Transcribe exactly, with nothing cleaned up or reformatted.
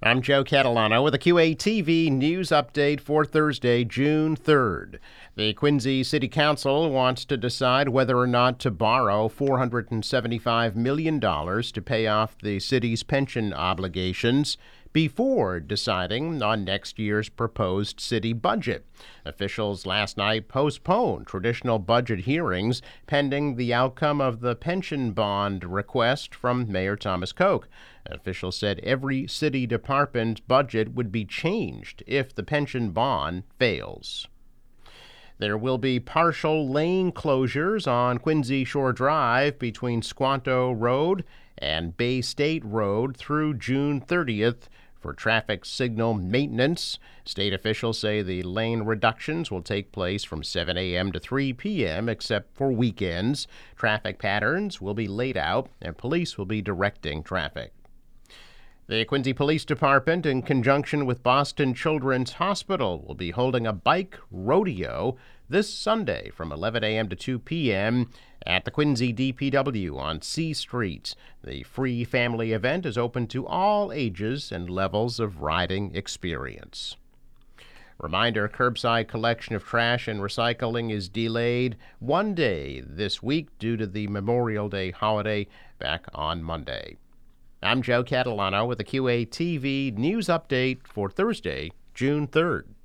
I'm Joe Catalano with a Q A T V news update for Thursday, June third. The Quincy City Council wants to decide whether or not to borrow four hundred seventy-five million dollars to pay off the city's pension obligations before deciding on next year's proposed city budget. Officials last night postponed traditional budget hearings pending the outcome of the pension bond request from Mayor Thomas Koch. Officials said every city department's budget would be changed if the pension bond fails. There will be partial lane closures on Quincy Shore Drive between Squanto Road and Bay State Road through June thirtieth for traffic signal maintenance. State officials say the lane reductions will take place from seven a.m. to three p.m. except for weekends. Traffic patterns will be laid out and police will be directing traffic. The Quincy Police Department, in conjunction with Boston Children's Hospital, will be holding a bike rodeo this Sunday from eleven a.m. to two p.m. at the Quincy D P W on C Street. The free family event is open to all ages and levels of riding experience. Reminder, curbside collection of trash and recycling is delayed one day this week due to the Memorial Day holiday back on Monday. I'm Joe Catalano with a Q A T V news update for Thursday, June third.